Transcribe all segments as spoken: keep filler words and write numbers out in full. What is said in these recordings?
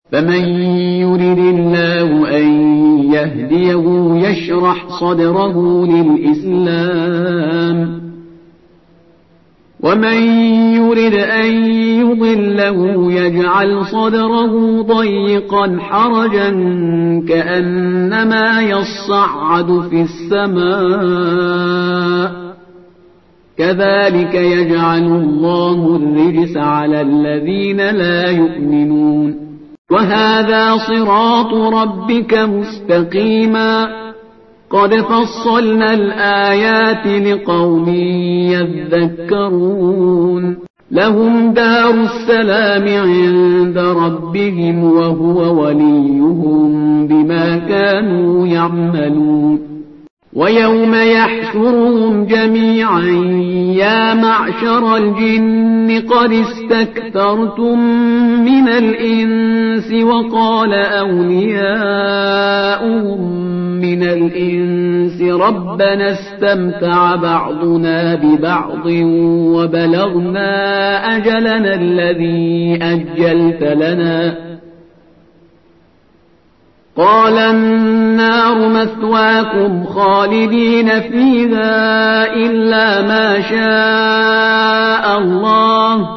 فمن يرد الله أن يهديه يشرح صدره للإسلام ومن يرد أن يضله يجعل صدره ضيقا حرجا كأنما يصعد في السماء كذلك يجعل الله الرجس على الذين لا يؤمنون وهذا صراط ربك مستقيما قد فصلنا الآيات لقوم يذكرون لهم دار السلام عند ربهم وهو وليهم بما كانوا يعملون ويوم يحشرهم جميعا يا معشر الجن قد استكثرتم من الإنس وقال أولياؤهم من الإنس ربنا استمتع بعضنا ببعض وبلغنا أجلنا الذي أجلت لنا قال النار مثواكم خالدين فيها إلا ما شاء الله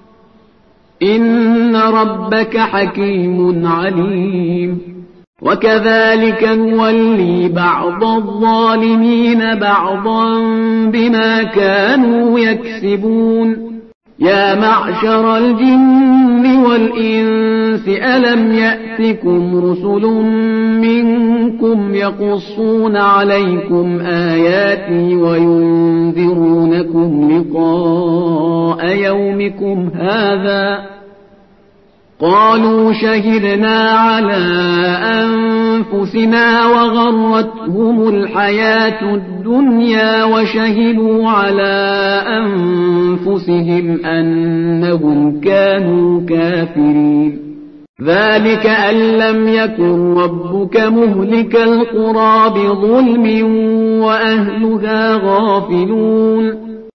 إن ربك حكيم عليم وكذلك نولي بعض الظالمين بعضا بما كانوا يكسبون يا معشر الجن والإنس ألم يأتكم رسل منكم يقصون عليكم آياتي وينذرونكم لقاء يومكم هذا قالوا شهدنا على أنفسنا وغرتهم الحياة الدنيا وشهدوا على أنفسهم أنهم كانوا كافرين ذلك أن لم يكن ربك مهلك القرى بظلم وأهلها غافلون